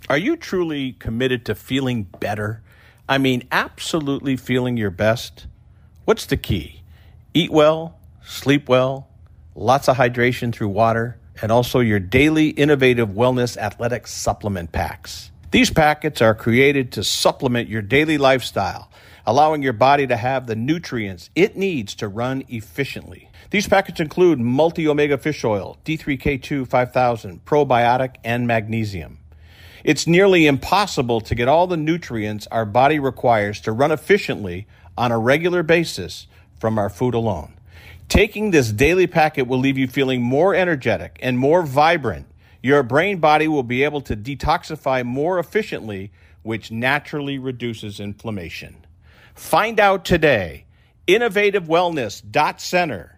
Are you truly committed to feeling better? I mean, absolutely feeling your best? What's the key? Eat well, sleep well, lots of hydration through water, and also your daily innovative wellness athletic supplement packs. These packets are created to supplement your daily lifestyle, allowing your body to have the nutrients it needs to run efficiently. These packets include multi-omega fish oil, D3K2 5000, probiotic, and magnesium. It's nearly impossible to get all the nutrients our body requires to run efficiently on a regular basis from our food alone. Taking this daily packet will leave you feeling more energetic and more vibrant. Your brain body will be able to detoxify more efficiently, which naturally reduces inflammation. Find out today. InnovativeWellness.Center.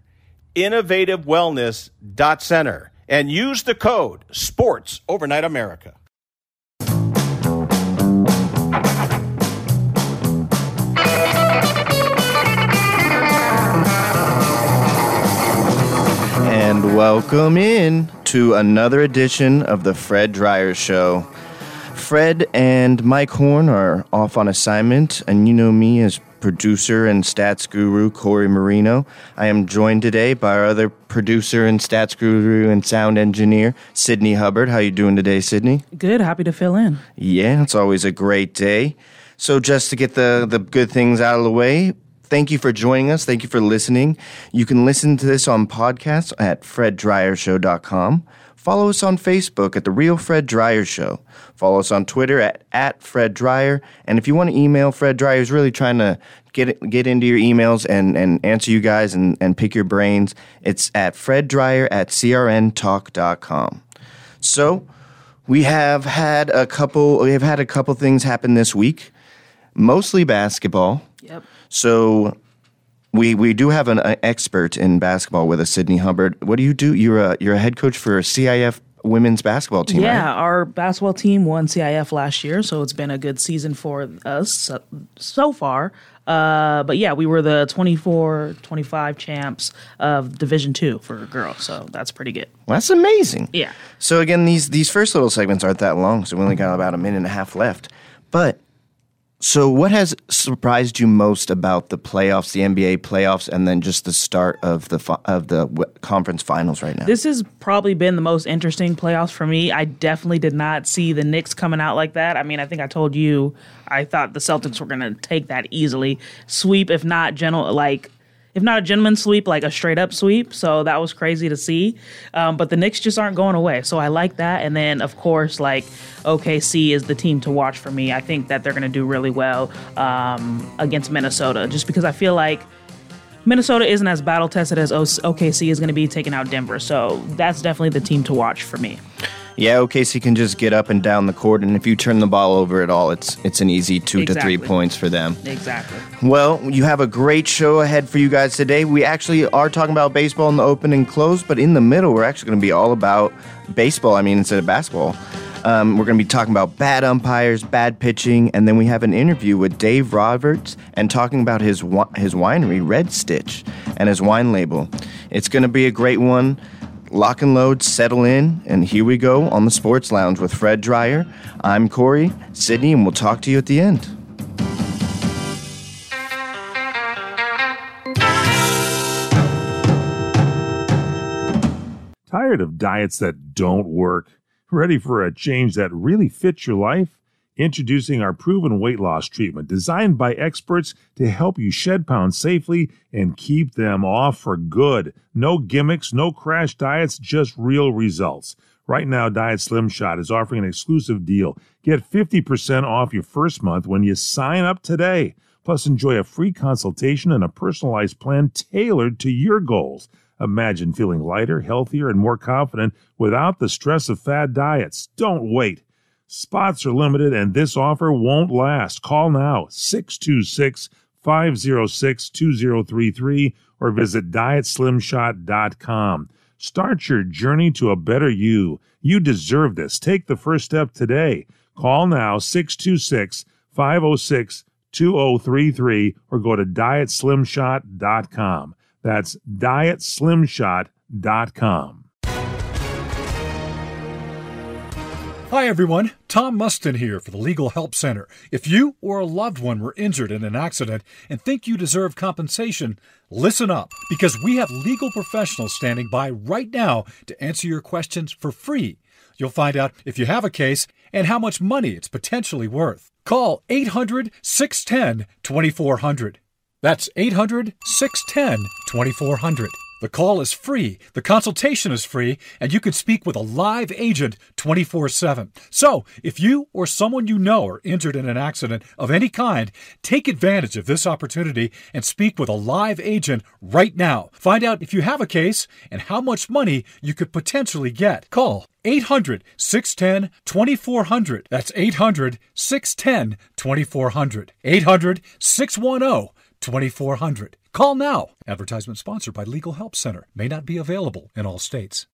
InnovativeWellness.Center. And use the code SPORTS Overnight America. And welcome in to another edition of the Fred Dryer Show. Fred and Mike Horn are off on assignment, and you know me as producer and stats guru Corey Marino. I am joined today by our other producer and stats guru and sound engineer, Sydney Hubbard. How you doing today, Sydney? Good. Happy to fill in. Yeah, it's always a great day. So just to get the good things out of the way, thank you for joining us. Thank you for listening. You can listen to this on podcasts at FredDryerShow.com. Follow us on Facebook at The Real Fred Dryer Show. Follow us on Twitter at Fred Dryer. And if you want to email Fred Dryer, who's really trying to get into your emails and answer you guys and pick your brains, it's at FredDryer@CRNTalk.com. So we have had a couple things happen this week, mostly basketball. Yep. So we do have an expert in basketball with us, Sydney Hubbard. What do you do? You're a head coach for a CIF women's basketball team, yeah, right? Our basketball team won CIF last year, so it's been a good season for us so far. But yeah, we were the 24-25 champs of Division II for girls, so that's pretty good. Well, that's amazing. Yeah. So again, these first little segments aren't that long, so we only got about a minute and a half left. But so what has surprised you most about the playoffs, the NBA playoffs, and then just the start of the conference finals right now? This has probably been the most interesting playoffs for me. I definitely did not see the Knicks coming out like that. I mean, I think I told you I thought the Celtics were going to take that easily. Sweep, if not a gentleman's sweep, like a straight-up sweep. So that was crazy to see. But the Knicks just aren't going away. So I like that. And then, of course, OKC is the team to watch for me. I think that they're going to do really well against Minnesota, just because I feel like Minnesota isn't as battle-tested as OKC is going to be taking out Denver. So that's definitely the team to watch for me. Yeah, OKC can just get up and down the court, and if you turn the ball over at all, it's an easy 2 to 3 points for them. Exactly. Well, you have a great show ahead for you guys today. We actually are talking about baseball in the open and close, but in the middle, we're actually going to be all about baseball, instead of basketball. We're going to be talking about bad umpires, bad pitching, and then we have an interview with Dave Roberts and talking about his winery, Red Stitch, and his wine label. It's going to be a great one. Lock and load, settle in, and here we go on the Sports Lounge with Fred Dryer. I'm Corey, Sydney, and we'll talk to you at the end. Tired of diets that don't work? Ready for a change that really fits your life? Introducing our proven weight loss treatment designed by experts to help you shed pounds safely and keep them off for good. No gimmicks, no crash diets, just real results. Right now, Diet Slim Shot is offering an exclusive deal. Get 50% off your first month when you sign up today. Plus, enjoy a free consultation and a personalized plan tailored to your goals. Imagine feeling lighter, healthier, and more confident without the stress of fad diets. Don't wait. Spots are limited, and this offer won't last. Call now, 626-506-2033, or visit DietSlimShot.com. Start your journey to a better you. You deserve this. Take the first step today. Call now, 626-506-2033, or go to DietSlimShot.com. That's DietSlimShot.com. Hi, everyone. Tom Mustin here for the Legal Help Center. If you or a loved one were injured in an accident and think you deserve compensation, listen up, because we have legal professionals standing by right now to answer your questions for free. You'll find out if you have a case and how much money it's potentially worth. Call 800-610-2400. That's 800-610-2400. The call is free, the consultation is free, and you can speak with a live agent 24/7. So, if you or someone you know are injured in an accident of any kind, take advantage of this opportunity and speak with a live agent right now. Find out if you have a case and how much money you could potentially get. Call 800-610-2400. That's 800-610-2400. 800-610-2400. Call now. Advertisement sponsored by Legal Help Center. May not be available in all states.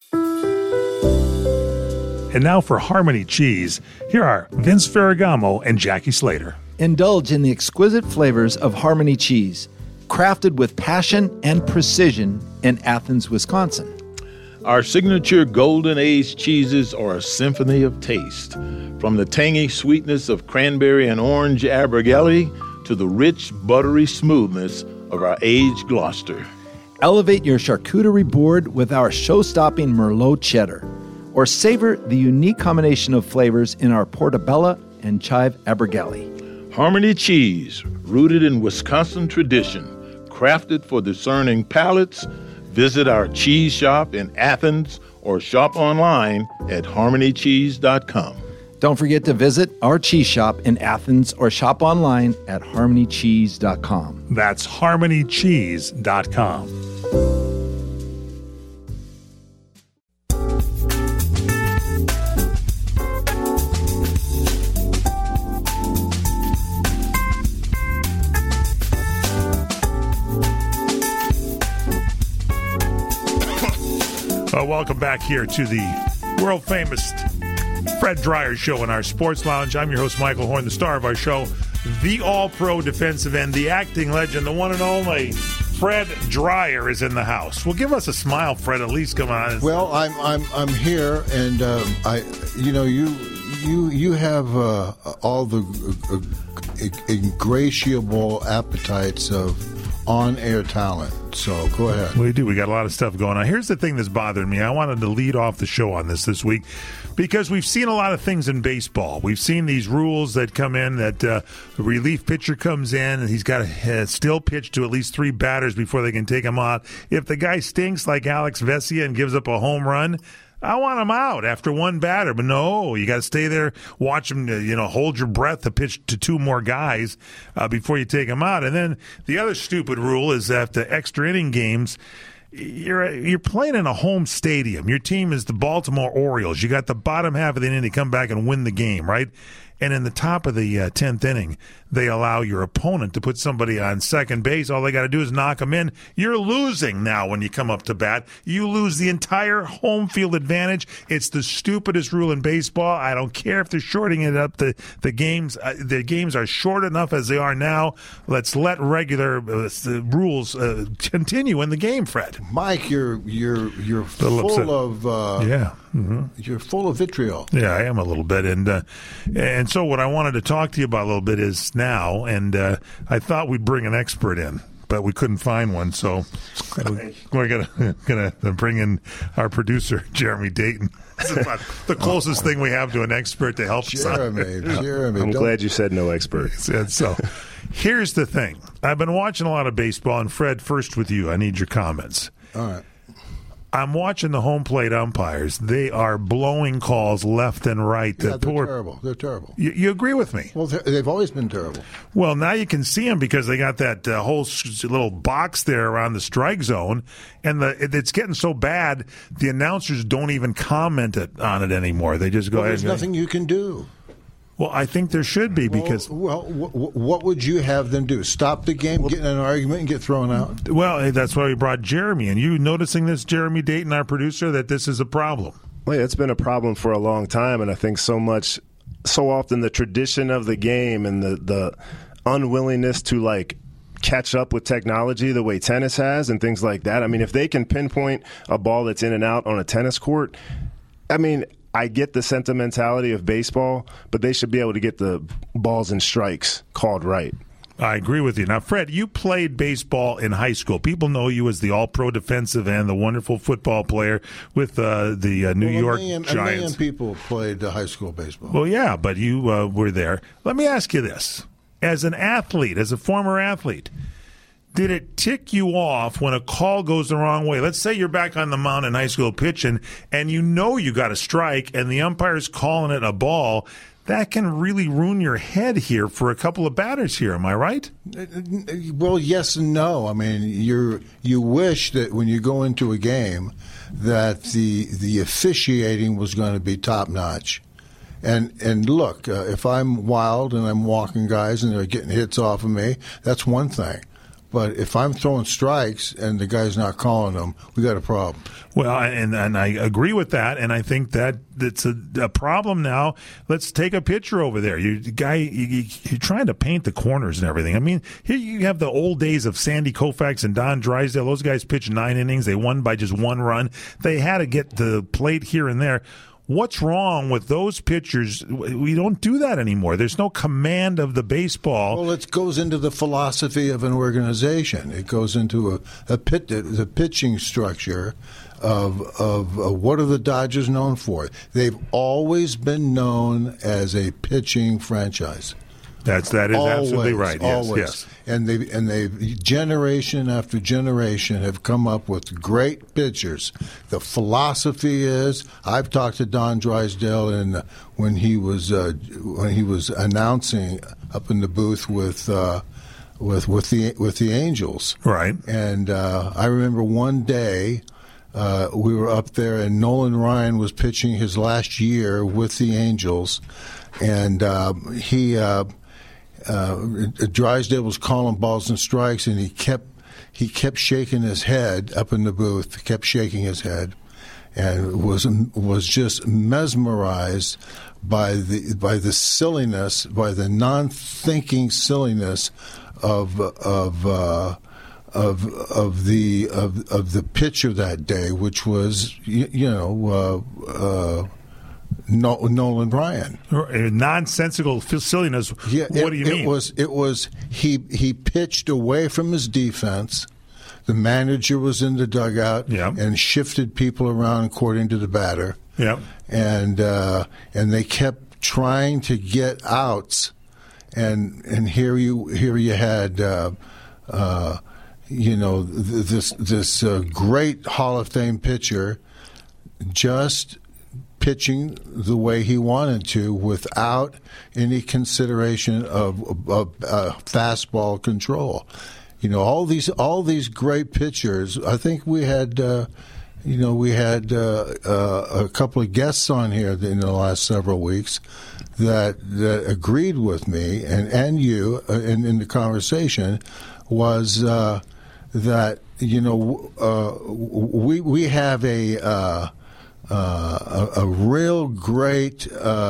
And now for Harmony Cheese, here are Vince Ferragamo and Jackie Slater. Indulge in the exquisite flavors of Harmony Cheese, crafted with passion and precision in Athens, Wisconsin. Our signature golden aged cheeses are a symphony of taste. From the tangy sweetness of cranberry and orange Abergele to the rich, buttery smoothness of our aged Gloucester. Elevate your charcuterie board with our show-stopping Merlot cheddar, or savor the unique combination of flavors in our Portobello and chive Abergele. Harmony Cheese, rooted in Wisconsin tradition, crafted for discerning palates. Visit our cheese shop in Athens or shop online at harmonycheese.com. Don't forget to visit our cheese shop in Athens or shop online at harmonycheese.com. That's harmonycheese.com. Welcome back here to the world-famous Fred Dreyer Show in our sports lounge. I'm your host, Michael Horn, the star of our show, the all-pro defensive end, the acting legend, the one and only Fred Dreyer is in the house. Well, give us a smile, Fred. At least come on. Well, I'm here, and you have all the ingratiable appetites of on-air talent. So go ahead. We do. We got a lot of stuff going on. Here's the thing that's bothering me. I wanted to lead off the show on this week because we've seen a lot of things in baseball. We've seen these rules that come in that the relief pitcher comes in and he's got to still pitch to at least 3 batters before they can take him out. If the guy stinks like Alex Vesia and gives up a home run, I want him out after 1 batter. But no, you got to stay there, watch him, hold your breath to pitch to 2 more guys before you take him out. And then the other stupid rule is that the extra inning games, you're playing in a home stadium. Your team is the Baltimore Orioles. You got the bottom half of the inning to come back and win the game, right? And in the top of the 10th inning, they allow your opponent to put somebody on second base. All they got to do is knock them in. You're losing now when you come up to bat. You lose the entire home field advantage. It's the stupidest rule in baseball. I don't care if they're shorting it up. The games are short enough as they are now. Let's let regular rules continue in the game, Fred. Mike, you're full of you're full of vitriol. Yeah, I am a little bit, and so what I wanted to talk to you about a little bit is now, and I thought we'd bring an expert in, but we couldn't find one, so we're gonna bring in our producer, Jeremy Dayton. This is about the closest thing we have to an expert to help us out. Jeremy, I'm glad you said no expert. So here's the thing. I've been watching a lot of baseball, and Fred, first with you. I need your comments. All right. I'm watching the home plate umpires. They are blowing calls left and right. Yeah, they're terrible. They're terrible. You agree with me? Well, they've always been terrible. Well, now you can see them because they got that whole little box there around the strike zone, and it's getting so bad, the announcers don't even comment on it anymore. They just go ahead. There's nothing you can do. Well, I think there should be because... what would you have them do? Stop the game, get in an argument, and get thrown out? Well, that's why we brought Jeremy. And you noticing this, Jeremy Dayton, our producer, that this is a problem? Well, yeah, it's been a problem for a long time, and I think so often the tradition of the game and the unwillingness to, catch up with technology the way tennis has and things like that. I mean, if they can pinpoint a ball that's in and out on a tennis court... I mean, I get the sentimentality of baseball, but they should be able to get the balls and strikes called right. I agree with you. Now, Fred, you played baseball in high school. People know you as the all-pro defensive end, the wonderful football player with the New York Giants. A million people played high school baseball. Well, yeah, but you were there. Let me ask you this. As an athlete, as a former athlete, did it tick you off when a call goes the wrong way? Let's say you're back on the mound in high school pitching, and you know you got a strike, and the umpire's calling it a ball. That can really ruin your head here for a couple of batters here. Am I right? Well, yes and no. I mean, you wish that when you go into a game that the officiating was going to be top notch. And look, if I'm wild and I'm walking guys and they're getting hits off of me, that's one thing. But if I'm throwing strikes and the guy's not calling them, we got a problem. Well, and I agree with that, and I think that it's a problem now. Let's take a picture over there. You're trying to paint the corners and everything. I mean, here you have the old days of Sandy Koufax and Don Drysdale. Those guys pitched 9 innings. They won by just 1 run. They had to get the plate here and there. What's wrong with those pitchers? We don't do that anymore. There's no command of the baseball. Well, it goes into the philosophy of an organization. It goes into the pitching structure of what are the Dodgers known for? They've always been known as a pitching franchise. That is always, absolutely right. Yes, always. Yes. And they generation after generation have come up with great pitchers. The philosophy is, I've talked to Don Drysdale when he was announcing up in the booth with the Angels. Right. And I remember one day we were up there and Nolan Ryan was pitching his last year with the Angels, and Drysdale was calling balls and strikes, and he kept shaking his head up in the booth. Kept shaking his head, and was just mesmerized by the silliness, by the non-thinking silliness of the pitcher that day, which was Nolan Ryan. Nonsensical silliness. Yeah, what do you mean? It was he pitched away from his defense. The manager was in the dugout and shifted people around according to the batter. Yeah. And they kept trying to get outs. And here you had this great Hall of Fame pitcher just pitching the way he wanted to without any consideration of fastball control. All these great pitchers. I think we had a couple of guests on here in the last several weeks that agreed with me and you in the conversation was that we have a real great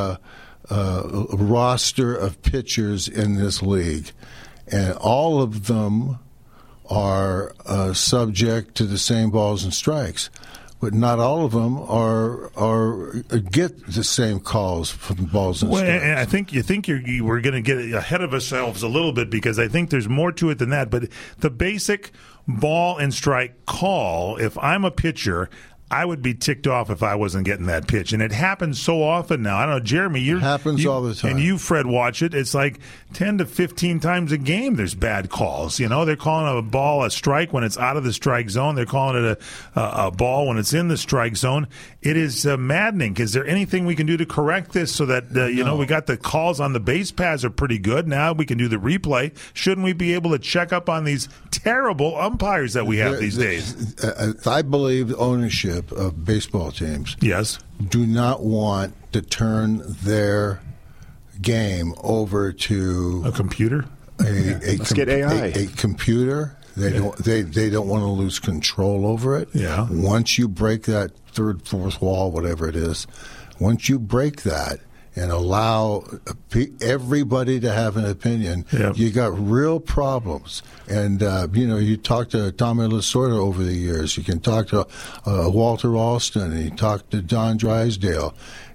roster of pitchers in this league, and all of them are subject to the same balls and strikes, but not all of them get the same calls from balls and strikes. And I think we're going to get ahead of ourselves a little bit, because I think there's more to it than that. But the basic ball and strike call, if I'm a pitcher, I would be ticked off if I wasn't getting that pitch. And it happens so often now. I don't know, Jeremy, it happens all the time. And you, Fred, watch it. It's like 10 to 15 times a game there's bad calls. They're calling a ball a strike when it's out of the strike zone. They're calling it a ball when it's in the strike zone. It is maddening. Is there anything we can do to correct this so that, we got the calls on the base paths are pretty good. Now we can do the replay. Shouldn't we be able to check up on these terrible umpires that we have these days? I believe ownership of baseball teams do not want to turn their game over to a computer. Let's get AI. A computer. They don't want to lose control over it. Yeah. Once you break that third, fourth wall, whatever it is, once you break that and allow everybody to have an opinion, you got real problems. And, you talk to Tommy Lasorda over the years. You can talk to Walter Alston, and you talk to Don Drysdale.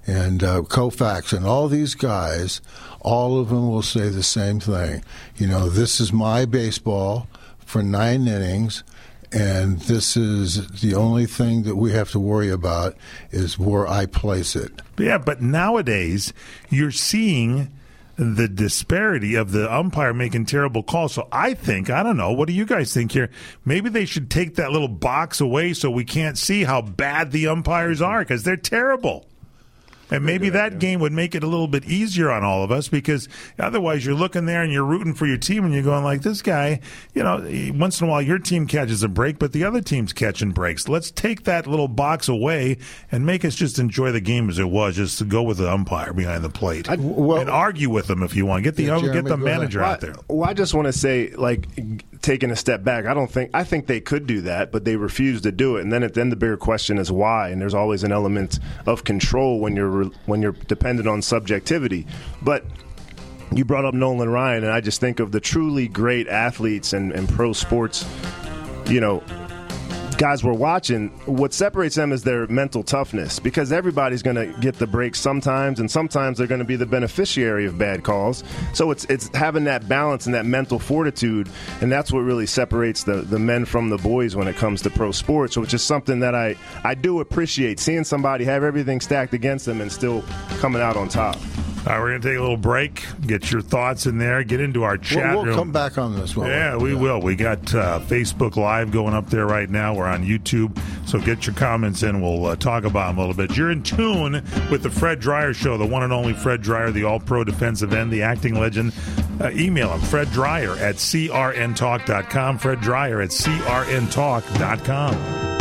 and Koufax and all these guys, all of them will say the same thing. This is my baseball for 9 innings, and this is the only thing that we have to worry about is where I place it. Yeah, but nowadays you're seeing the disparity of the umpire making terrible calls. So I don't know, what do you guys think here? Maybe they should take that little box away so we can't see how bad the umpires are, because they're terrible. And maybe that game would make it a little bit easier on all of us, because otherwise you're looking there and you're rooting for your team and you're going like, this guy, once in a while your team catches a break, but the other team's catching breaks. Let's take that little box away and make us just enjoy the game as it was, just to go with the umpire behind the plate and argue with them if you want. Get the manager out there. Well, I just want to say, taking a step back, I think they could do that, but they refuse to do it. And then the bigger question is why. And there's always an element of control when you're dependent on subjectivity. But you brought up Nolan Ryan, and I just think of the truly great athletes and pro sports, guys we're watching. What separates them is their mental toughness, because everybody's going to get the break sometimes, and sometimes they're going to be the beneficiary of bad calls. So it's having that balance and that mental fortitude, and that's what really separates the men from the boys when it comes to pro sports, which is something that I do appreciate, seeing somebody have everything stacked against them and still coming out on top. All right, we're going to take a little break. Get your thoughts in there. Get into our chat room. We'll come back on this one. Yeah, we will. We got Facebook Live going up there right now. We're on YouTube. So get your comments in. We'll talk about them a little bit. You're in tune with the Fred Dreyer Show, the one and only Fred Dreyer, the all-pro defensive end, the acting legend. Email him, Fred Dreyer at crntalk.com. Fred Dreyer at crntalk.com.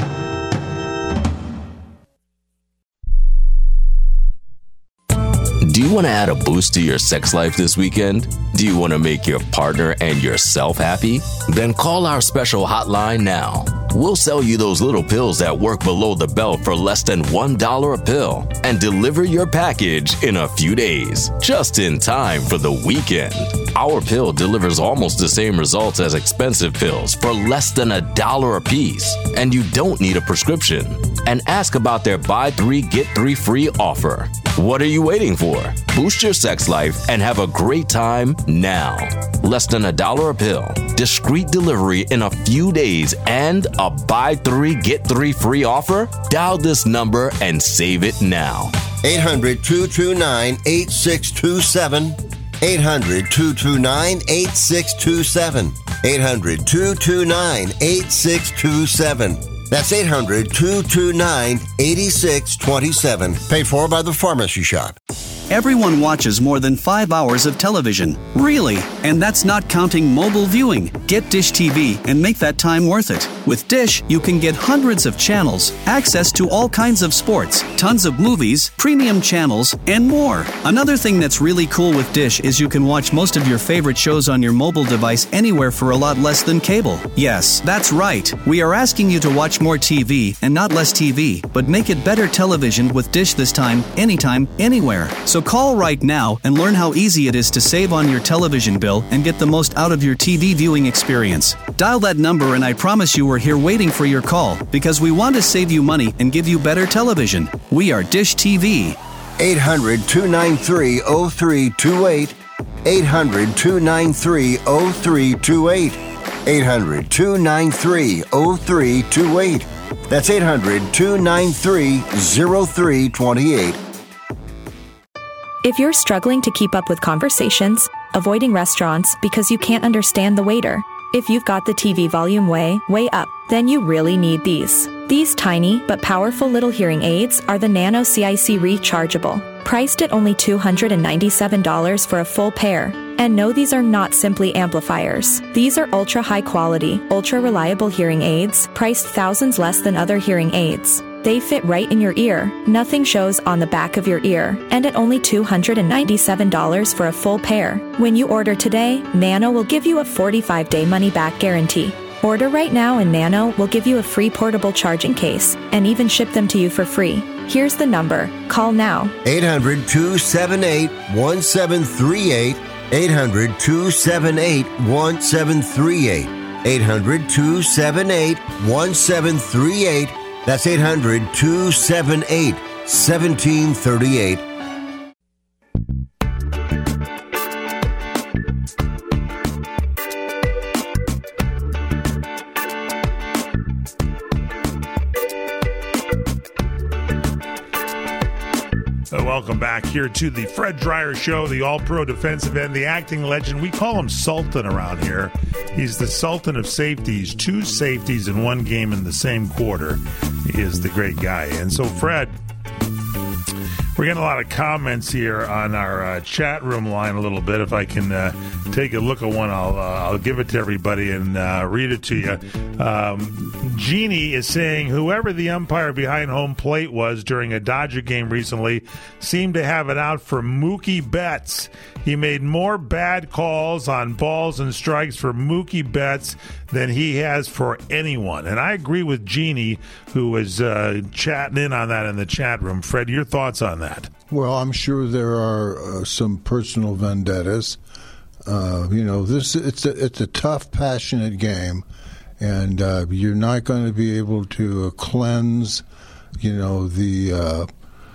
Do you want to add a boost to your sex life this weekend? Do you want to make your partner and yourself happy? Then call our special hotline now. We'll sell you those little pills that work below the belt for less than $1 a pill and deliver your package in a few days, just in time for the weekend. Our pill delivers almost the same results as expensive pills for less than $1 a piece, and you don't need a prescription. And ask about their buy 3, get 3 free offer. What are you waiting for? Boost your sex life and have a great time now. Less than $1 a pill, discreet delivery in a few days, and a buy 3, get 3 free offer? Dial this number and save it now. 800-229-8627. 800-229-8627. 800-229-8627. That's 800-229-8627. Paid for by the Pharmacy Shop. Everyone watches more than 5 hours of television. Really? And that's not counting mobile viewing. Get Dish TV and make that time worth it. With Dish, you can get hundreds of channels, access to all kinds of sports, tons of movies, premium channels, and more. Another thing that's really cool with Dish is you can watch most of your favorite shows on your mobile device anywhere for a lot less than cable. Yes, that's right. We are asking you to watch more TV and not less TV, but make it better television with Dish this time, anytime, anywhere. So call right now and learn how easy it is to save on your television bill and get the most out of your TV viewing experience. Dial that number and I promise you we're here waiting for your call, because we want to save you money and give you better television. We are Dish TV. 800-293-0328. 800-293-0328. 800-293-0328. That's 800-293-0328. If you're struggling to keep up with conversations, avoiding restaurants because you can't understand the waiter, if you've got the TV volume way up, then you really need these. These tiny but powerful little hearing aids are the Nano CIC Rechargeable, priced at only $297 for a full pair. And no, these are not simply amplifiers. These are ultra high quality, ultra reliable hearing aids, priced thousands less than other hearing aids. They fit right in your ear, nothing shows on the back of your ear, and at only $297 for a full pair. When you order today, Nano will give you a 45-day money-back guarantee. Order right now and Nano will give you a free portable charging case, and even ship them to you for free. Here's the number. Call now. 800-278-1738. 800-278-1738. 800-278-1738. That's 800-278-1738. 1738. Welcome back here to the Fred Dreyer Show, the all-pro defensive end, the acting legend. We call him Sultan around here. He's the Sultan of safeties, 2 safeties in one game in the same quarter. He is the great guy. And so, Fred, we're getting a lot of comments here on our chat room line a little bit. If I can take a look at one, I'll give it to everybody and read it to you. Jeannie is saying, whoever the umpire behind home plate was during a Dodger game recently seemed to have it out for Mookie Betts. He made more bad calls on balls and strikes for Mookie Betts than he has for anyone. And I agree with Jeannie, who was chatting in on that in the chat room. Fred, your thoughts on that? Well, I'm sure there are some personal vendettas. It's a tough, passionate game. And you're not going to be able to cleanse, the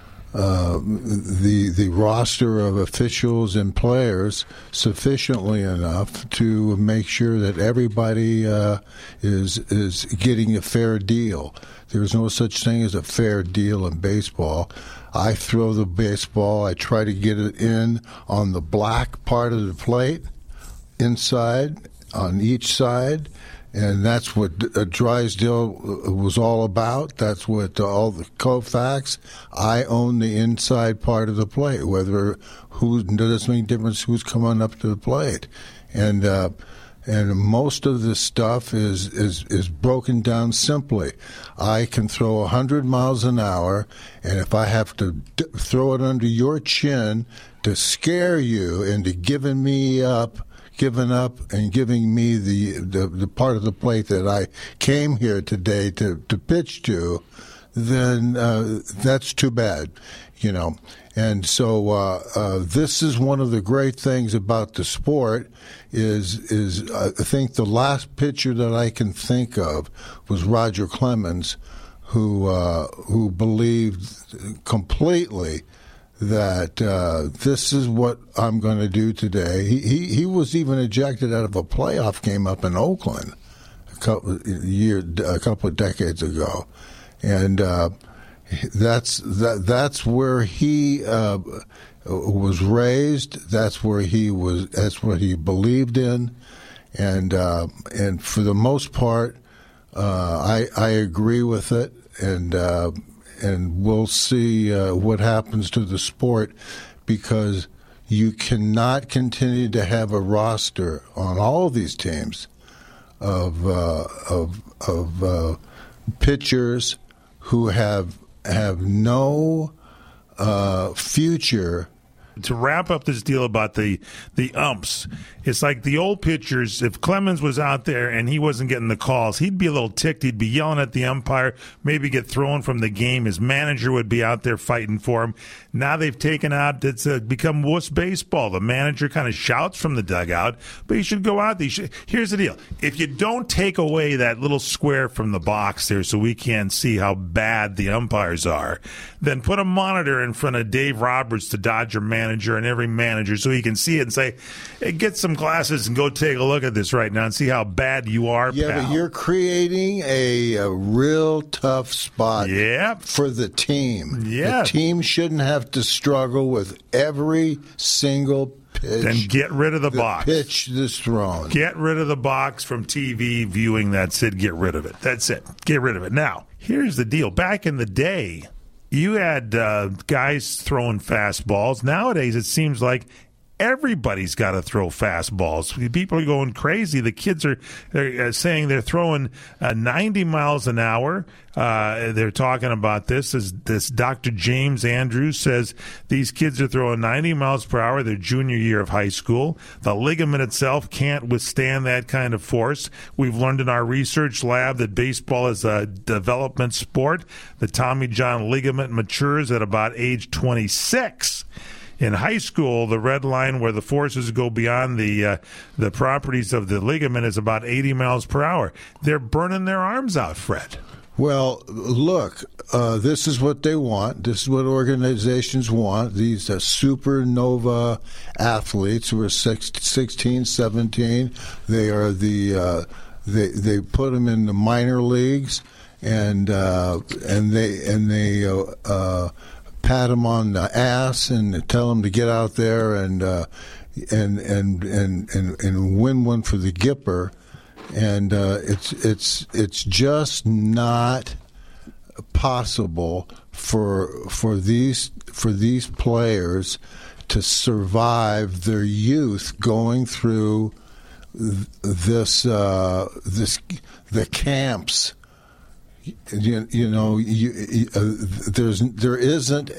roster of officials and players sufficiently enough to make sure that everybody is getting a fair deal. There's no such thing as a fair deal in baseball. I throw the baseball. I try to get it in on the black part of the plate, inside, on each side. And that's what Drysdale was all about. That's what all the Koufax. I own the inside part of the plate. Doesn't make a difference who's coming up to the plate, and most of this stuff is broken down simply. I can throw 100 miles an hour, and if I have to throw it under your chin to scare you into giving up and giving me the part of the plate that I came here today to pitch to, then that's too bad, And so this is one of the great things about the sport is I think the last pitcher that I can think of was Roger Clemens, who believed completely that this is what I'm going to do today. He was even ejected out of a playoff game up in Oakland a couple of decades ago, and that's where he was raised. That's what he believed in, and for the most part, I agree with it, and we'll see what happens to the sport, because you cannot continue to have a roster on all of these teams of pitchers who have no future. To wrap up this deal about the umps, it's like the old pitchers. If Clemens was out there and he wasn't getting the calls, he'd be a little ticked. He'd be yelling at the umpire, maybe get thrown from the game. His manager would be out there fighting for him. Now they've taken out, it's become wuss baseball. The manager kind of shouts from the dugout, but he should go out there. Here's the deal. If you don't take away that little square from the box there so we can see how bad the umpires are, then put a monitor in front of Dave Roberts, the Dodger manager, and every manager, so he can see it and say, hey, get some glasses and go take a look at this right now and see how bad you are, yeah, pal. But you're creating a real tough spot for the team. Yeah. The team shouldn't have to struggle with every single pitch. Then get rid of the box. Pitch that's thrown. Get rid of the box from TV viewing. That's it. Get rid of it. That's it. Get rid of it. Now, here's the deal. Back in the day, you had guys throwing fastballs. Nowadays, it seems like everybody's got to throw fastballs. People are going crazy. The kids are saying they're throwing 90 miles an hour. They're talking about this. This Dr. James Andrews says these kids are throwing 90 miles per hour their junior year of high school. The ligament itself can't withstand that kind of force. We've learned in our research lab that baseball is a development sport. The Tommy John ligament matures at about age 26. In high school, the red line where the forces go beyond the properties of the ligament is about 80 miles per hour. They're burning their arms out, Fred. Well, look, this is what they want. This is what organizations want. These supernova athletes who are 16, 17. They are they put them in the minor leagues, and they pat them on the ass and tell them to get out there and win one for the Gipper. And it's just not possible for these players to survive their youth going through the camps. There isn't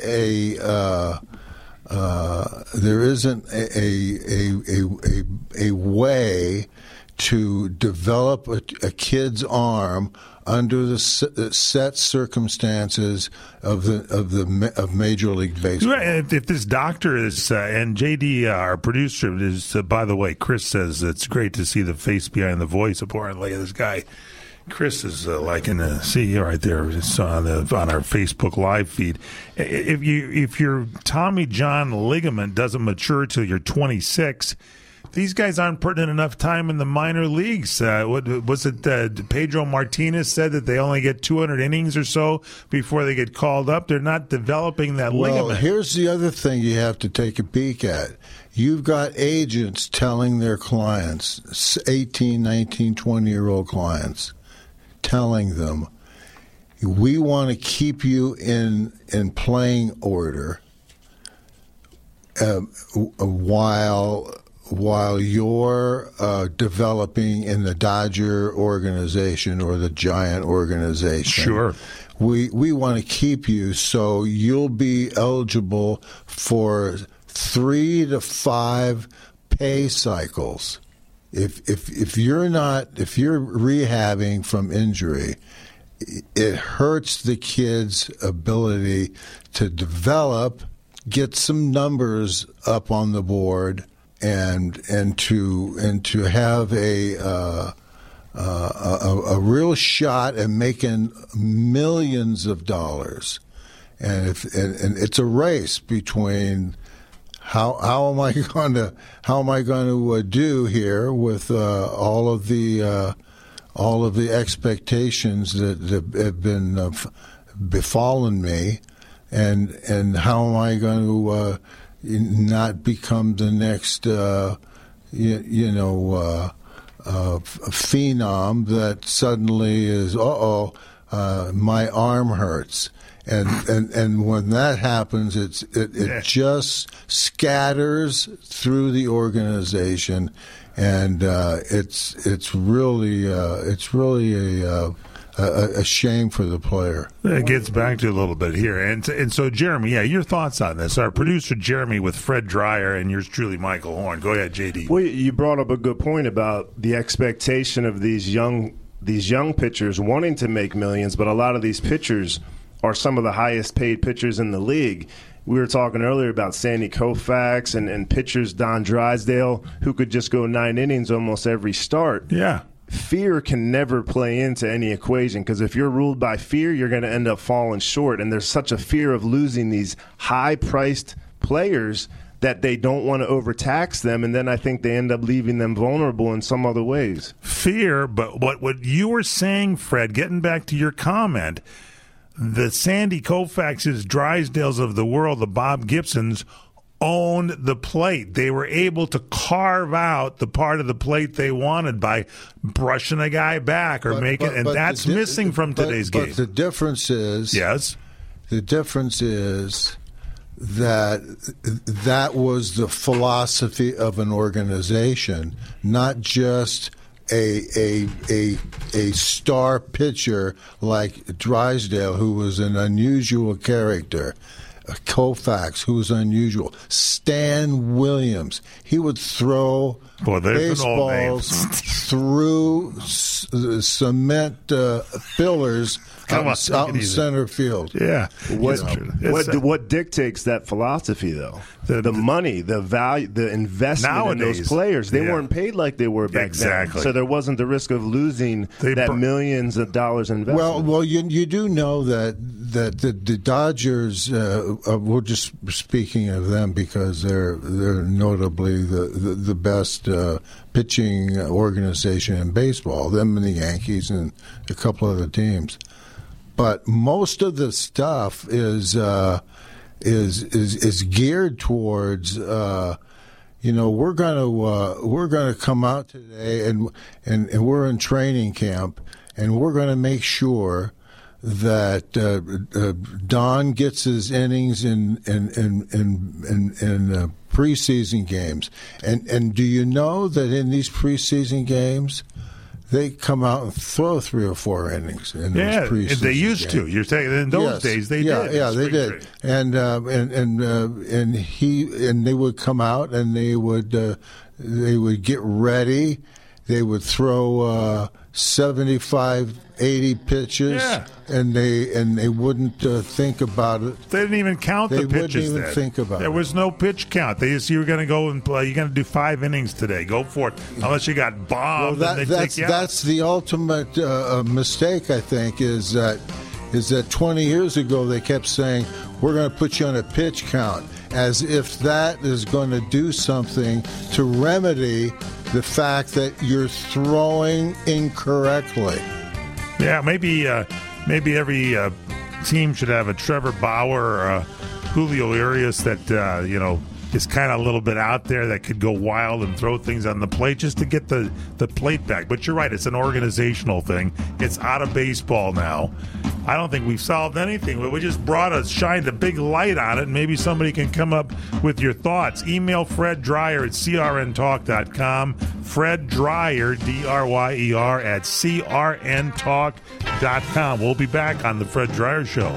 a way to develop a kid's arm under the set circumstances of Major League Baseball. If this doctor is, and JD, our producer, is, by the way, Chris says it's great to see the face behind the voice. Apparently, this guy, Chris, is liking to see right there. It's on our Facebook Live feed. If your Tommy John ligament doesn't mature till you're 26. These guys aren't putting in enough time in the minor leagues. What was it? Pedro Martinez said that they only get 200 innings or so before they get called up. They're not developing that ligament. Well, here's the other thing you have to take a peek at. You've got agents telling their clients, 18, 19, 20-year-old clients, telling them, we want to keep you in playing order while you're developing in the Dodger organization or the Giant organization. Sure. We want to keep you so you'll be eligible for 3 to 5 pay cycles. If you're rehabbing from injury, it hurts the kid's ability to develop, get some numbers up on the board, and to have a real shot at making millions of dollars, and it's a race between how am I going to do here with all of the expectations that have been befallen me, and how am I going to not become the next, phenom that suddenly is, my arm hurts, and when that happens, it just scatters through the organization, and it's really a shame for the player. It gets back to a little bit here. And so, Jeremy, your thoughts on this. Our producer, Jeremy, with Fred Dreyer, and yours truly, Michael Horn. Go ahead, JD. Well, you brought up a good point about the expectation of these young pitchers wanting to make millions, but a lot of these pitchers are some of the highest paid pitchers in the league. We were talking earlier about Sandy Koufax and pitchers, Don Drysdale, who could just go 9 innings almost every start. Yeah. Fear can never play into any equation, because if you're ruled by fear, you're going to end up falling short. And there's such a fear of losing these high-priced players that they don't want to overtax them, and then I think they end up leaving them vulnerable in some other ways. Fear, but what you were saying, Fred, getting back to your comment, the Sandy Koufaxes, Drysdales of the world, the Bob Gibsons, owned the plate. They were able to carve out the part of the plate they wanted by brushing a guy back or making, and that's missing from today's game. But the difference is, that was the philosophy of an organization, not just a star pitcher like Drysdale, who was an unusual character. Koufax, who was unusual. Stan Williams. He would throw baseballs through cement fillers out in center field. Yeah. What dictates that philosophy, though? The money, the value, the investment nowadays, in those players. They weren't paid like they were back then. So there wasn't the risk of losing millions of dollars investment. Well, you do know that the Dodgers, we're just speaking of them because they're notably the best pitching organization in baseball, them and the Yankees and a couple other teams. But most of the stuff is geared towards we're gonna come out today and we're in training camp and we're gonna make sure that Don gets his innings in preseason games. And do you know that in these preseason games, they come out and throw 3 or 4 innings in those preseason they used games. to. You're saying in those days they did. Yeah, they did. And they would come out and they would get ready. They would throw 75, 80 pitches, and they wouldn't think about it. They didn't even count the pitches. They wouldn't even think about it. There was no pitch count. They just, you were going to go and play. You're going to do 5 innings today. Go for it. Unless you got bombed, that's the ultimate mistake. I think is that 20 years ago they kept saying we're going to put you on a pitch count, as if that is going to do something to remedy the fact that you're throwing incorrectly. Yeah, maybe every team should have a Trevor Bauer or a Julio Urias that is kind of a little bit out there that could go wild and throw things on the plate just to get the plate back. But you're right, it's an organizational thing. It's out of baseball now. I don't think we've solved anything. We just shined a big light on it, and maybe somebody can come up with your thoughts. Email Fred Dreyer at crntalk.com. Fred Dreyer, D-R-Y-E-R, at crntalk.com. We'll be back on the Fred Dreyer Show.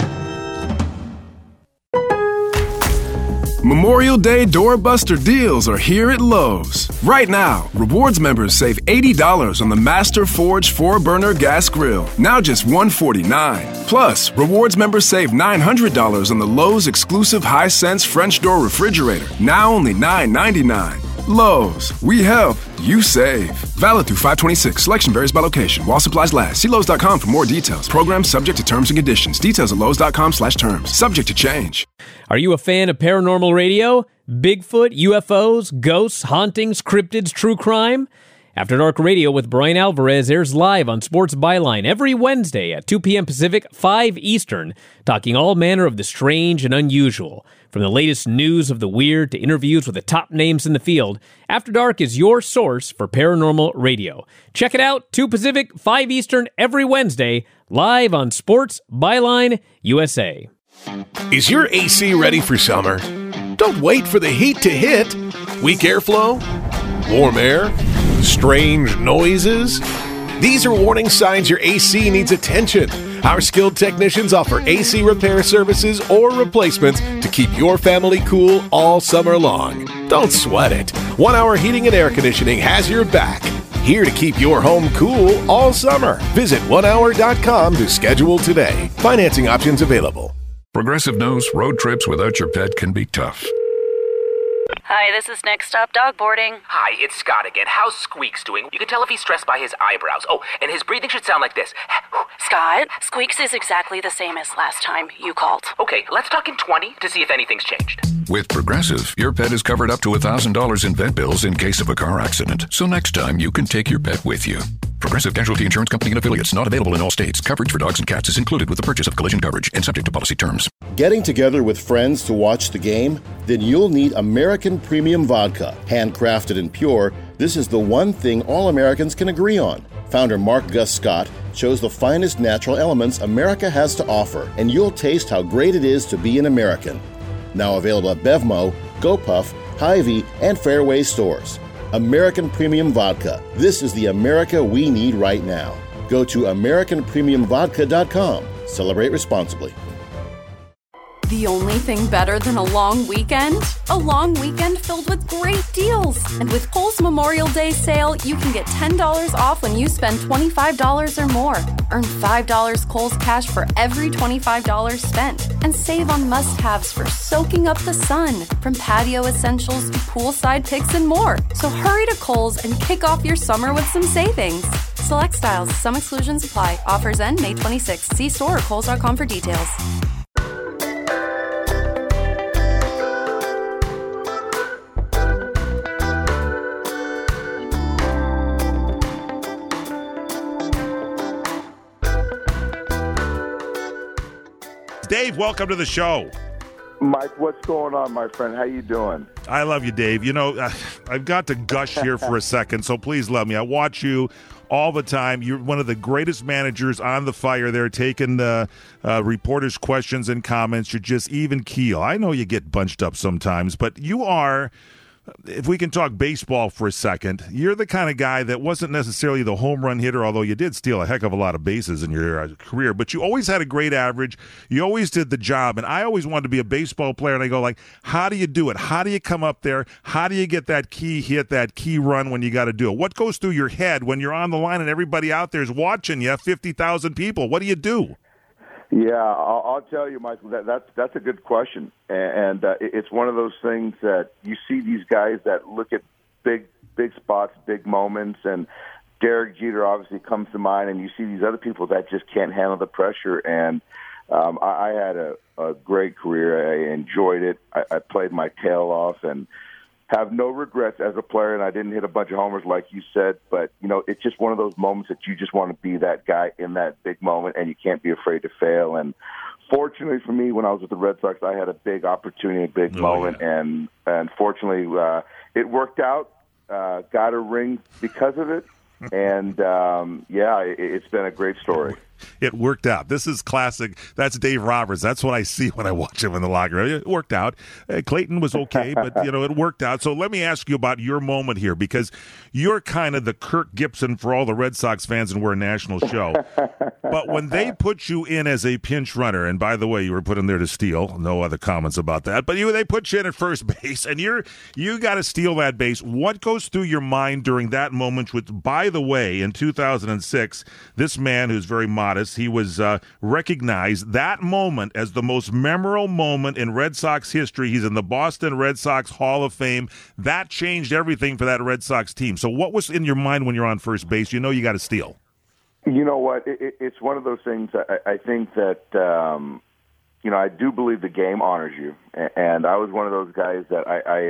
Memorial Day doorbuster deals are here at Lowe's. Right now, Rewards members save $80 on the Master Forge 4-burner gas grill, now just $149. Plus, Rewards members save $900 on the Lowe's exclusive Hisense French door refrigerator, now only $999. Lowe's, we help, you save. Valid through 5/26. Selection varies by location. While supplies last. See Lowe's.com for more details. Program subject to terms and conditions. Details at Lowe's.com/terms. Subject to change. Are you a fan of paranormal radio? Bigfoot, UFOs, ghosts, hauntings, cryptids, true crime? After Dark Radio with Brian Alvarez airs live on Sports Byline every Wednesday at 2 p.m. Pacific, 5 Eastern, talking all manner of the strange and unusual. From the latest news of the weird to interviews with the top names in the field, After Dark is your source for paranormal radio. Check it out, 2 Pacific, 5 Eastern, every Wednesday, live on Sports Byline USA. Is your AC ready for summer? Don't wait for the heat to hit. Weak airflow? Warm air? Strange noises? These are warning signs your AC needs attention. Our skilled technicians offer AC repair services or replacements to keep your family cool all summer long. Don't sweat it. 1 Hour Heating and Air Conditioning has your back. Here to keep your home cool all summer. Visit onehour.com to schedule today. Financing options available. Progressive knows road trips without your pet can be tough. Hi, this is Next Stop Dog Boarding. Hi, it's Scott again. How's Squeaks doing? You can tell if he's stressed by his eyebrows. Oh, and his breathing should sound like this. Scott, Squeaks is exactly the same as last time you called. Okay, let's talk in 20 to see if anything's changed. With Progressive, your pet is covered up to $1,000 in vet bills in case of a car accident. So next time, you can take your pet with you. Progressive Casualty Insurance Company and affiliates, not available in all states. Coverage for dogs and cats is included with the purchase of collision coverage and subject to policy terms. Getting together with friends to watch the game? Then you'll need American Premium Vodka. Handcrafted and pure, this is the one thing all Americans can agree on. Founder Mark Gus Scott chose the finest natural elements America has to offer, and you'll taste how great it is to be an American. Now available at Bevmo, GoPuff, Hy-Vee, and Fairway stores. American Premium Vodka. This is the America we need right now. Go to AmericanPremiumVodka.com. Celebrate responsibly. The only thing better than a long weekend? A long weekend filled with great deals. And with Kohl's Memorial Day sale, you can get $10 off when you spend $25 or more. Earn $5 Kohl's cash for every $25 spent. And save on must-haves for soaking up the sun, from patio essentials to poolside picks and more. So hurry to Kohl's and kick off your summer with some savings. Select styles. Some exclusions apply. Offers end May 26th. See store or Kohls.com for details. Dave, welcome to the show. Mike, what's going on, my friend? How you doing? I love you, Dave. You know, I've got to gush here for a second, so please love me. I watch you all the time. You're one of the greatest managers on the fire there, taking the reporters' questions and comments. You're just even keel. I know you get bunched up sometimes, but you are... If we can talk baseball for a second, you're the kind of guy that wasn't necessarily the home run hitter, although you did steal a heck of a lot of bases in your career, but you always had a great average. You always did the job, and I always wanted to be a baseball player, and I go like, how do you do it? How do you come up there? How do you get that key hit, that key run when you got to do it? What goes through your head when you're on the line and everybody out there is watching you, 50,000 people? What do you do? Yeah, I'll tell you, Michael, that's a good question. And it's one of those things that you see these guys that look at big spots, big moments, and Derek Jeter obviously comes to mind, and you see these other people that just can't handle the pressure. And I had a great career. I enjoyed it. I played my tail off and have no regrets as a player, and I didn't hit a bunch of homers like you said, but, you know, it's just one of those moments that you just want to be that guy in that big moment, and you can't be afraid to fail. And fortunately for me, when I was with the Red Sox, I had a big opportunity, a big moment, yeah. and fortunately it worked out, got a ring because of it, and, it's been a great story. It worked out. This is classic. That's Dave Roberts. That's what I see when I watch him in the locker room. It worked out. Clayton was okay, but, you know, it worked out. So let me ask you about your moment here, because you're kind of the Kirk Gibson for all the Red Sox fans, and we're a national show. But when they put you in as a pinch runner, and by the way, you were put in there to steal. No other comments about that. But they put you in at first base, and you got to steal that base. What goes through your mind during that moment? Which, by the way, in 2006, this man who's very modest, he was recognized that moment as the most memorable moment in Red Sox history. He's in the Boston Red Sox Hall of Fame. That changed everything for that Red Sox team. So what was in your mind when you're on first base? You know you got to steal. You know what? It's one of those things. I think that, I do believe the game honors you. And I was one of those guys that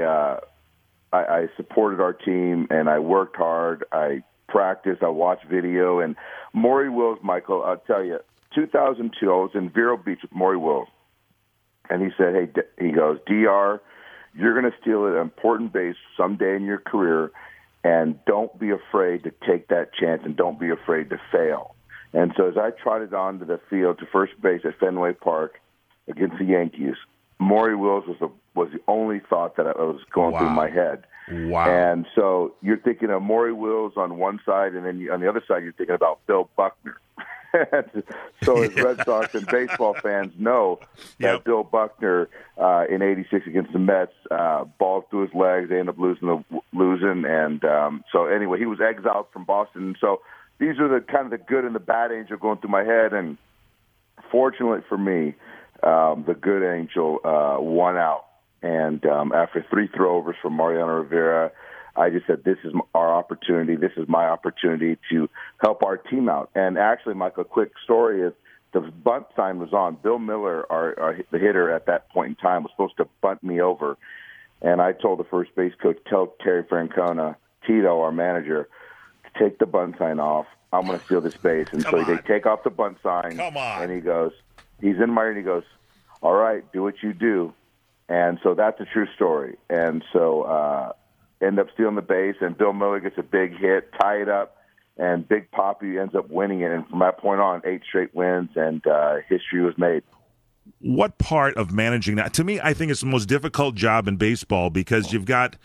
I supported our team, and I worked hard. I practiced. I watched video. And Maury Wills, Michael, I'll tell you, 2002, I was in Vero Beach with Maury Wills. And he said, he goes, DR, you're going to steal an important base someday in your career, and don't be afraid to take that chance, and don't be afraid to fail. And so as I trotted onto the field to first base at Fenway Park against the Yankees, Maury Wills was the only thought that was going through my head. Wow. And so you're thinking of Maury Wills on one side, and then on the other side you're thinking about Bill Buckner. So as Red Sox and baseball fans know that Bill Buckner in '86 against the Mets balled through his legs. They ended up losing, and so anyway, he was exiled from Boston. So these are the kind of the good and the bad angel going through my head, and fortunately for me, the good angel won out. And after 3 throwovers from Mariano Rivera, I just said, this is our opportunity. This is my opportunity to help our team out. And actually, Michael, a quick story is the bunt sign was on. Bill Miller, the hitter at that point in time, was supposed to bunt me over. And I told the first base coach, tell Terry Francona, Tito, our manager, to take the bunt sign off. I'm going to steal this base. And so they take off the bunt sign. Come on. And he goes, he's in my ear, and he goes, all right, do what you do. And so that's a true story. And so end up stealing the base, and Bill Miller gets a big hit, tie it up, and Big Papi ends up winning it. And from that point on, 8 straight wins, and history was made. What part of managing that? To me, I think it's the most difficult job in baseball, because you've got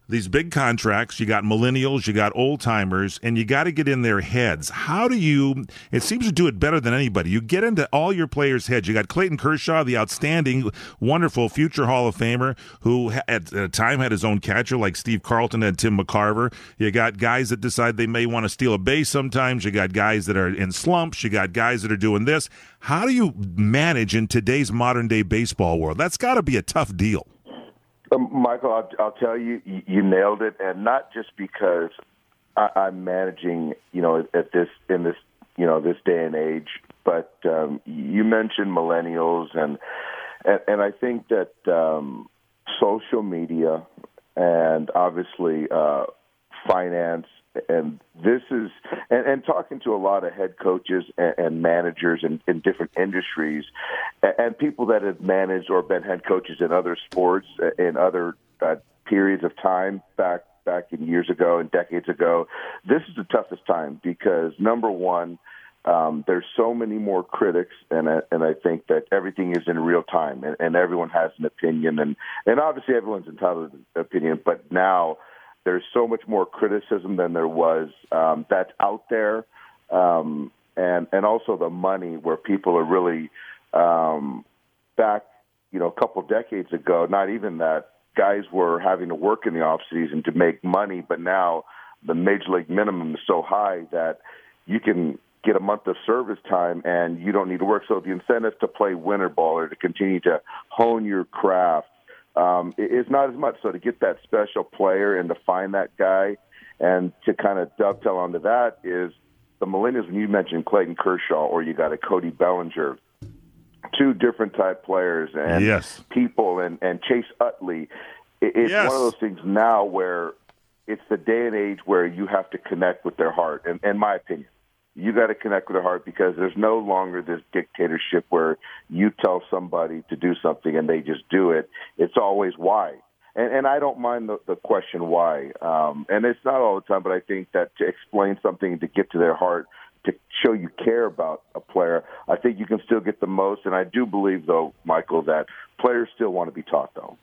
these big contracts, you got millennials, you got old timers, and you got to get in their heads. How do you, it seems to do it better than anybody. You get into all your players' heads. You got Clayton Kershaw, the outstanding, wonderful future Hall of Famer, who at a time had his own catcher like Steve Carlton and Tim McCarver. You got guys that decide they may want to steal a base sometimes. You got guys that are in slumps. You got guys that are doing this. How do you manage in today's modern day baseball world? That's got to be a tough deal. Michael, I'll tell you, you nailed it, and not just because I'm managing, in this day and age, but you mentioned millennials, and I think that social media and obviously finance, and this is, and talking to a lot of head coaches and managers in different industries, and people that have managed or been head coaches in other sports in other periods of time back in years ago and decades ago, this is the toughest time because, number one, there's so many more critics, and I think that everything is in real time, and everyone has an opinion, and obviously everyone's entitled to an opinion, but now there's so much more criticism than there was that's out there, and also the money where people are really back, a couple decades ago. Not even that, guys were having to work in the off season to make money, but now the major league minimum is so high that you can get a month of service time and you don't need to work. So the incentive to play winter ball or to continue to hone your craft is not as much. So to get that special player and to find that guy and to kind of dovetail onto that is the millennials. When you mentioned Clayton Kershaw or you got a Cody Bellinger, two different type players and people and Chase Utley. It's one of those things now where it's the day and age where you have to connect with their heart. And in my opinion, you got to connect with their heart because there's no longer this dictatorship where you tell somebody to do something and they just do it. It's always why. And I don't mind the question why. And it's not all the time, but I think that to explain something, to get to their heart, to show you care about a player, I think you can still get the most. And I do believe, though, Michael, that players still want to be taught, though.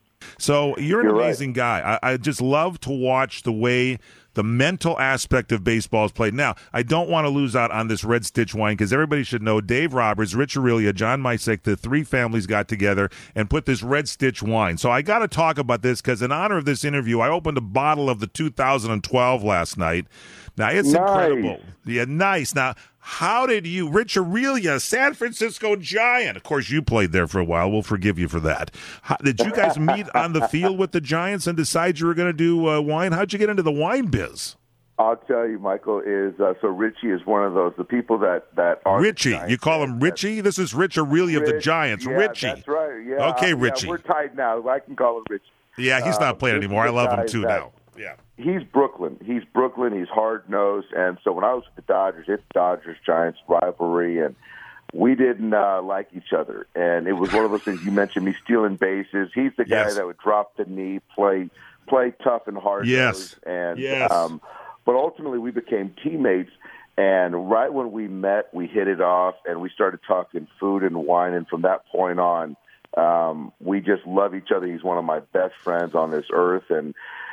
So you're an amazing guy. I just love to watch the way the mental aspect of baseball is played. Now, I don't want to lose out on this Red Stitch wine because everybody should know Dave Roberts, Rich Aurelia, John Mysek, the three families got together and put this Red Stitch wine. So I got to talk about this because in honor of this interview, I opened a bottle of the 2012 last night. Now, it's incredible. Yeah, nice. Now, how did you, Rich Aurelia, San Francisco Giant, of course you played there for a while, we'll forgive you for that. Did you guys meet on the field with the Giants and decide you were going to do wine? How'd you get into the wine biz? I'll tell you, Michael, is so Richie is one of those, the people that are Richie, you call him Richie? This is Rich Aurelia of the Giants, Richie. That's right, yeah. Okay, Richie. Yeah, we're tied now. I can call him Richie. Yeah, he's not playing anymore. I love him too now. Yeah. He's Brooklyn. He's hard-nosed. And so when I was with the Dodgers, it's Dodgers-Giants rivalry, and we didn't like each other. And it was one of those things. You mentioned me stealing bases. He's the guy that would drop the knee, play tough and hard-nosed. And, but ultimately we became teammates. And right when we met, we hit it off, and we started talking food and wine. And from that point on, we just love each other. He's one of my best friends on this earth. And,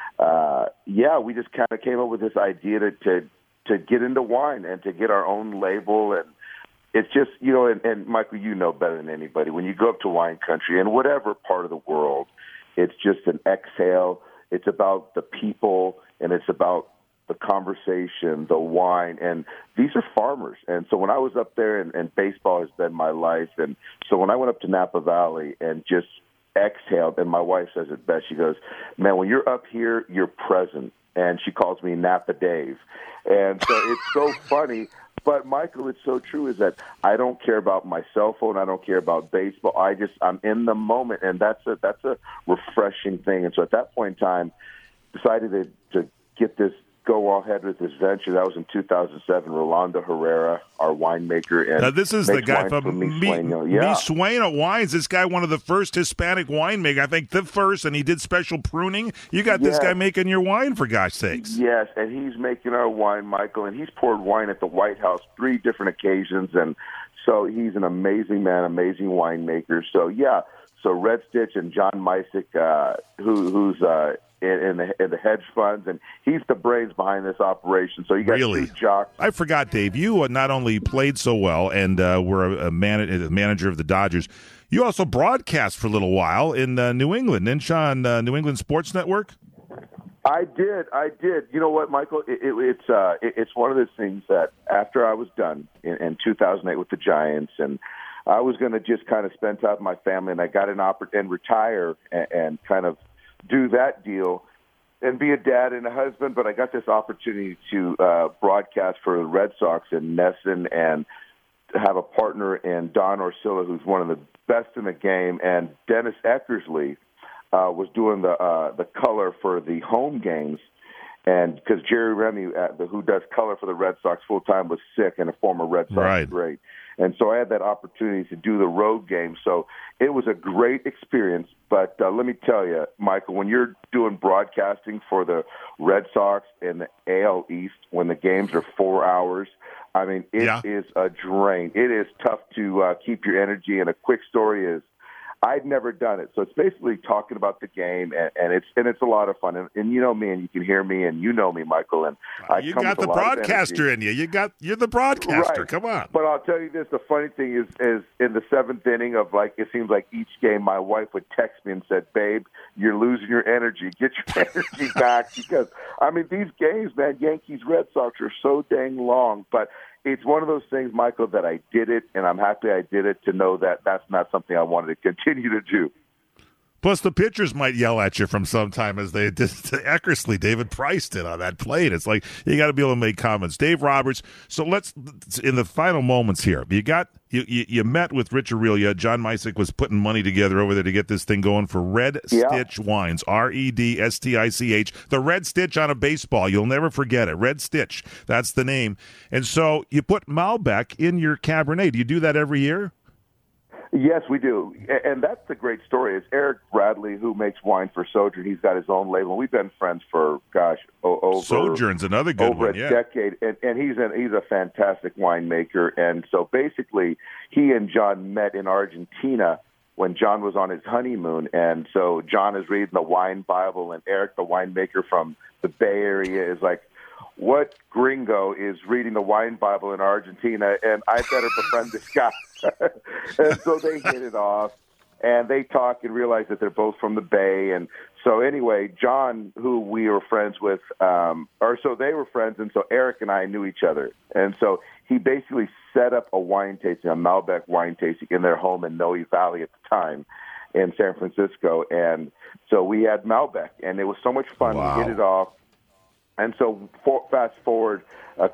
we just kind of came up with this idea to get into wine and to get our own label. And it's just, and Michael, you know better than anybody, when you go up to wine country in whatever part of the world, it's just an exhale. It's about the people, and it's about the conversation, the wine, and these are farmers. And so when I was up there, and baseball has been my life, and so when I went up to Napa Valley and just exhaled, and my wife says it best, she goes, man, when you're up here, you're present. And she calls me Napa Dave. And so it's so funny. But, Michael, it's so true is that I don't care about my cell phone. I don't care about baseball. I'm in the moment, and that's a refreshing thing. And so at that point in time, decided to get this, go ahead with this venture. That was in 2007. Rolando Herrera, our winemaker. And now this is the guy from Mi Sueño Wines. This guy, one of the first Hispanic winemakers, I think the first, and he did special pruning. You got this guy making your wine, for gosh sakes. Yes, and he's making our wine, Michael, and he's poured wine at the White House 3 different occasions. And so he's an amazing man, amazing winemaker. So, so Red Stitch and John Mysek, who's in the hedge funds, and he's the brains behind this operation. So you got two jocks. I forgot, Dave. You not only played so well and were a manager of the Dodgers, you also broadcast for a little while in New England, didn't you, on New England Sports Network? I did. You know what, Michael? It's one of those things that after I was done in 2008 with the Giants, and I was going to just kind of spend time with my family, and I got an opportunity and retire and kind of do that deal and be a dad and a husband. But I got this opportunity to broadcast for the Red Sox in Nesson and have a partner in Don Orsillo, who's one of the best in the game, and Dennis Eckersley was doing the color for the home games. And because Jerry Remy, who does color for the Red Sox full time, was sick, and a former Red Sox great. And so I had that opportunity to do the road game. So it was a great experience. But let me tell you, Michael, when you're doing broadcasting for the Red Sox and the AL East, when the games are 4 hours, I mean, it is a drain. It is tough to keep your energy. And a quick story is, I'd never done it, so it's basically talking about the game, and it's a lot of fun. And you know me, and you can hear me, and you know me, Michael. And you got the broadcaster in you. You're the broadcaster. Right. Come on. But I'll tell you this: the funny thing is in the seventh inning of it seems like each game, my wife would text me and said, "Babe, you're losing your energy. Get your energy back." Because I mean, these games, man, Yankees, Red Sox are so dang long, but. It's one of those things, Michael, that I did it, and I'm happy I did it to know that that's not something I wanted to continue to do. Plus, the pitchers might yell at you from some time, as they did to Eckersley. David Price did on that plate. It's like you got to be able to make comments. Dave Roberts. So let's, in the final moments here, you met with Rich Aurelia. John Misick was putting money together over there to get this thing going for Red Stitch Wines. REDSTICH. The Red Stitch on a baseball. You'll never forget it. Red Stitch. That's the name. And so you put Malbec in your Cabernet. Do you do that every year? Yes, we do. And that's the great story is Eric Bradley, who makes wine for Sojourn. He's got his own label. We've been friends for, over Sojourn's another good one, a decade. And he's a fantastic winemaker. And so basically he and John met in Argentina when John was on his honeymoon. And so John is reading the wine Bible, and Eric, the winemaker from the Bay Area, is like, what gringo is reading the wine Bible in Argentina, and I better befriend this guy. And so they hit it off, and they talk and realize that they're both from the Bay. And so anyway, John, who we were friends with, so they were friends, and so Eric and I knew each other. And so he basically set up a wine tasting, a Malbec wine tasting in their home in Noe Valley at the time in San Francisco. And so we had Malbec, and it was so much fun. Wow. We hit it off. And so fast forward a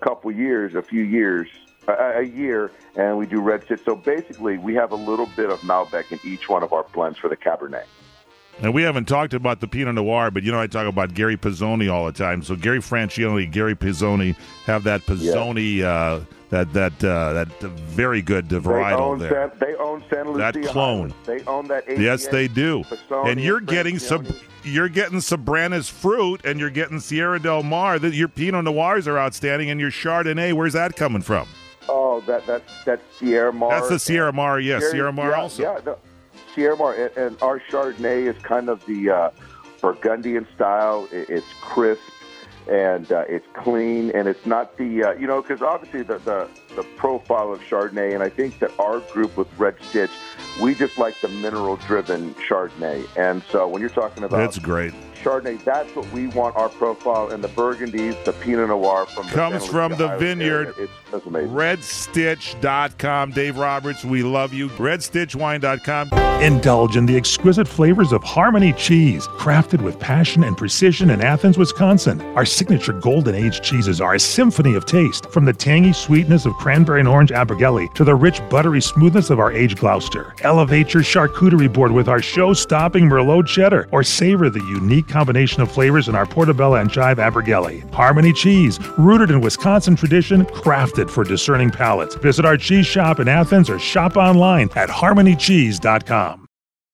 year, and we do Red Stitch. So basically, we have a little bit of Malbec in each one of our blends for the Cabernet. And we haven't talked about the Pinot Noir, but I talk about Gary Pizzoni all the time. So Gary Francione, Gary Pizzoni have that Pizzoni, that very good varietal there. They own Santa Lucia. That clone. They own that. Yes, they do. Pizzoni, and you're getting Sabrana's Fruit, and you're getting Sierra Del Mar. Your Pinot Noirs are outstanding, and your Chardonnay, where's that coming from? Oh, that's Sierra Mar. That's the Sierra Mar, yes. Sierra Mar also. Yeah, Sierra Mar, and our Chardonnay is kind of the Burgundian style. It's crisp, and it's clean, and it's not the, because obviously the profile of Chardonnay, and I think that our group with Red Stitch, we just like the mineral-driven Chardonnay. And so when you're talking about that's great. Chardonnay, that's what we want our profile, and the Burgundies, the Pinot Noir comes from the vineyard. That's amazing. RedStitch.com. Dave Roberts, we love you. RedStitchWine.com. Indulge in the exquisite flavors of Harmony Cheese, crafted with passion and precision in Athens, Wisconsin. Our signature golden aged cheeses are a symphony of taste, from the tangy sweetness of cranberry and orange Abergele to the rich buttery smoothness of our aged Gloucester. Elevate your charcuterie board with our show-stopping Merlot cheddar, or savor the unique combination of flavors in our Portobello and Chive Abergele. Harmony Cheese, rooted in Wisconsin tradition, crafted for discerning palates. Visit our cheese shop in Athens or shop online at harmonycheese.com.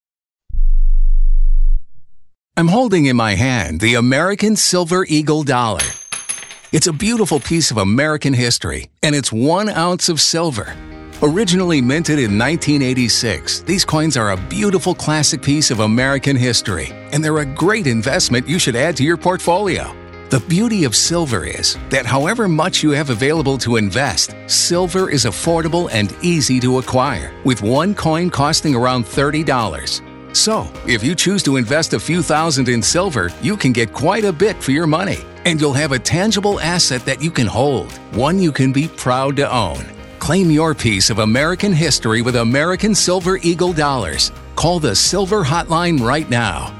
I'm holding in my hand the American Silver Eagle Dollar. It's a beautiful piece of American history, and it's 1 ounce of silver. Originally minted in 1986, these coins are a beautiful classic piece of American history, and they're a great investment you should add to your portfolio. The beauty of silver is that however much you have available to invest, silver is affordable and easy to acquire, with one coin costing around $30. So, if you choose to invest a few thousand in silver, you can get quite a bit for your money, and you'll have a tangible asset that you can hold, one you can be proud to own. Claim your piece of American history with American Silver Eagle dollars. Call the Silver Hotline right now.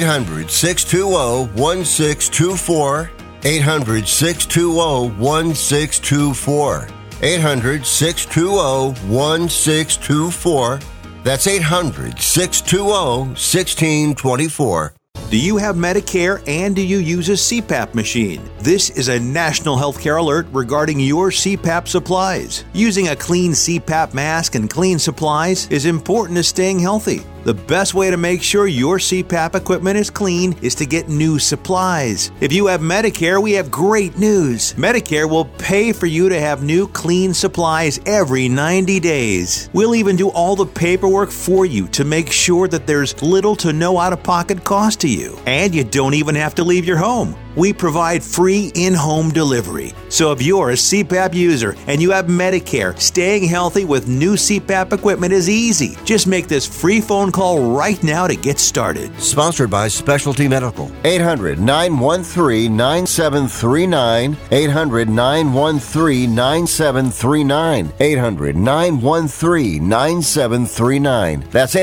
800-620-1624. 800-620-1624. 800-620-1624. That's 800-620-1624. Do you have Medicare and do you use a CPAP machine? This is a national healthcare alert regarding your CPAP supplies. Using a clean CPAP mask and clean supplies is important to staying healthy. The best way to make sure your CPAP equipment is clean is to get new supplies. If you have Medicare, we have great news. Medicare will pay for you to have new clean supplies every 90 days. We'll even do all the paperwork for you to make sure that there's little to no out-of-pocket cost to you. And you don't even have to leave your home. We provide free in-home delivery. So if you're a CPAP user and you have Medicare, staying healthy with new CPAP equipment is easy. Just make this free phone call right now to get started. Sponsored by Specialty Medical. 800-913-9739. 800-913-9739. 800-913-9739. That's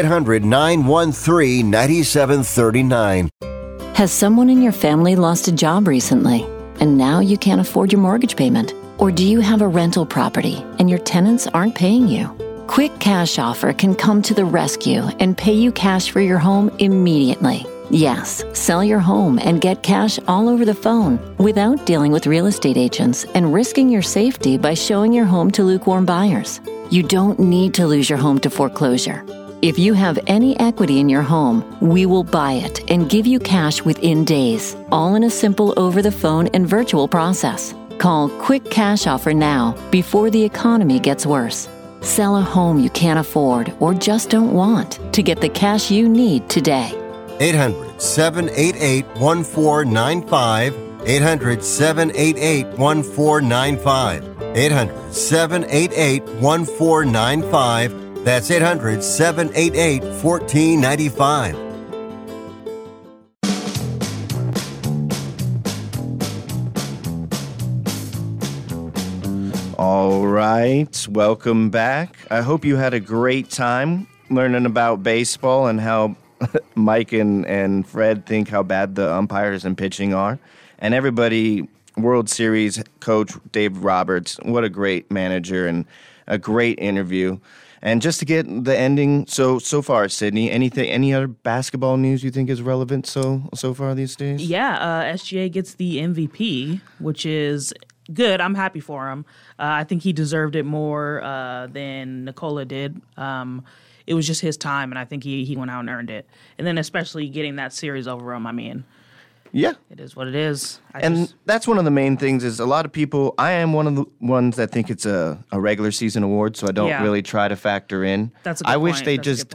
800-913-9739. Has someone in your family lost a job recently, and now you can't afford your mortgage payment? Or do you have a rental property and your tenants aren't paying you? Quick Cash Offer can come to the rescue and pay you cash for your home immediately. Yes, sell your home and get cash all over the phone without dealing with real estate agents and risking your safety by showing your home to lukewarm buyers. You don't need to lose your home to foreclosure. If you have any equity in your home, we will buy it and give you cash within days, all in a simple over-the-phone and virtual process. Call Quick Cash Offer now before the economy gets worse. Sell a home you can't afford or just don't want to get the cash you need today. 800-788-1495. 800-788-1495. 800-788-1495. That's 800-788-1495. All right, welcome back. I hope you had a great time learning about baseball and how Mike and Fred think how bad the umpires and pitching are. And everybody, World Series coach Dave Roberts, what a great manager and a great interview. And just to get the ending, so far, Sydney, any other basketball news you think is relevant so far these days? Yeah, SGA gets the MVP, which is good. I'm happy for him. I think he deserved it more than Nikola did. It was just his time, and I think he went out and earned it. And then especially getting that series over him, I mean, yeah, it is what it is. That's one of the main things is a lot of people, I am one of the ones that think it's a regular season award, so I don't really try to factor in. That's a good I point. wish they just,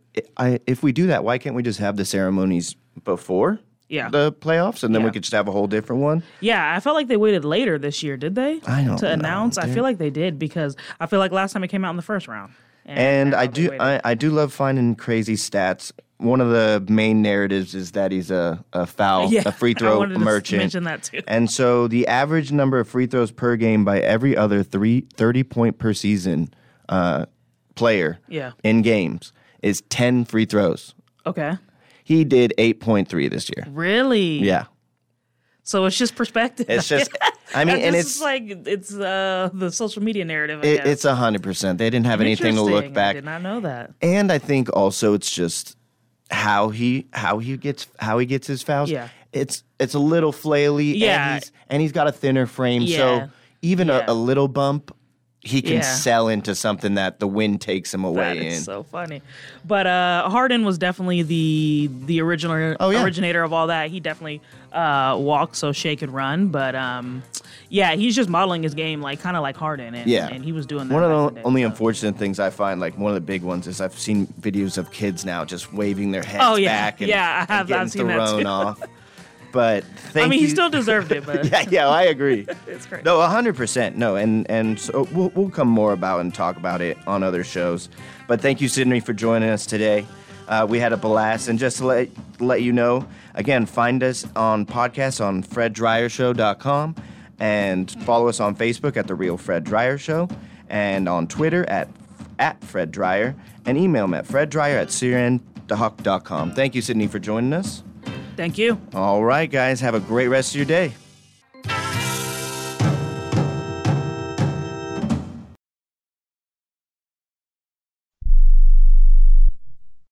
if we do that, why can't we just have the ceremonies before the playoffs, and then we could just have a whole different one? Yeah, I felt like they waited later this year, did they? I don't to announce. I feel like they did because I feel like last time it came out in the first round. And I do love finding crazy stats. One of the main narratives is that he's a free throw merchant. I mention that too. And so the average number of free throws per game by every other 30-point per season player in games is 10 free throws. Okay. He did 8.3 this year. Really? Yeah. So it's just perspective. It's just, I mean, and it's like the social media narrative. I guess. It's 100%. They didn't have anything to look back. I did not know that. And I think also it's just how he gets his fouls. Yeah. It's a little flaily. Yeah. And he's got a thinner frame. Yeah. So even a little bump, he can sell into something that the wind takes him away in. That is so funny. But Harden was definitely the originator of all that. He definitely walked so Shea could run. But Yeah, he's just modeling his game kind of like Harden, and he was doing that. One of the only unfortunate things I find, one of the big ones, is I've seen videos of kids now just waving their heads back and, and getting thrown off. But he still deserved it. But yeah, I agree. It's great. No, 100%. No, and so we'll come more about and talk about it on other shows. But thank you, Sydney, for joining us today. We had a blast, and just to let you know, again, find us on podcasts on FredDryerShow.com, and follow us on Facebook at The Real Fred Dryer Show, and on Twitter at Fred Dryer, and email me at FredDryer@CRNDeHuck.com. Thank you, Sydney, for joining us. Thank you. All right, guys. Have a great rest of your day.